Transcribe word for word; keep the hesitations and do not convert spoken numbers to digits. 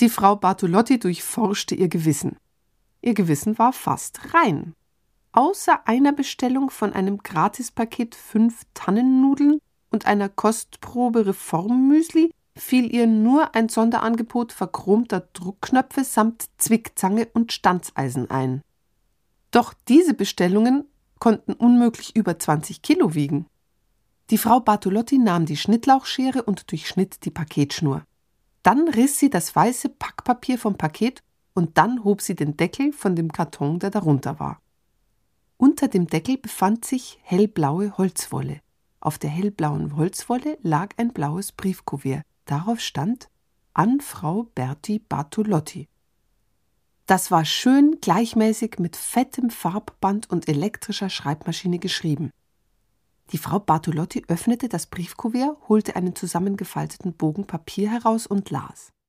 Die Frau Bartolotti durchforschte ihr Gewissen. Ihr Gewissen war fast rein. Außer einer Bestellung von einem Gratispaket fünf Tannennudeln und einer Kostprobe Reformmüsli fiel ihr nur ein Sonderangebot verchromter Druckknöpfe samt Zwickzange und Stanzeisen ein. Doch diese Bestellungen konnten unmöglich über zwanzig Kilo wiegen. Die Frau Bartolotti nahm die Schnittlauchschere und durchschnitt die Paketschnur. Dann riss sie das weiße Packpapier vom Paket und dann hob sie den Deckel von dem Karton, der darunter war. Unter dem Deckel befand sich hellblaue Holzwolle. Auf der hellblauen Holzwolle lag ein blaues Briefkuvert. Darauf stand: An Frau Berti Bartolotti. Das war schön gleichmäßig mit fettem Farbband und elektrischer Schreibmaschine geschrieben. Die Frau Bartolotti öffnete das Briefkuvert, holte einen zusammengefalteten Bogen Papier heraus und las.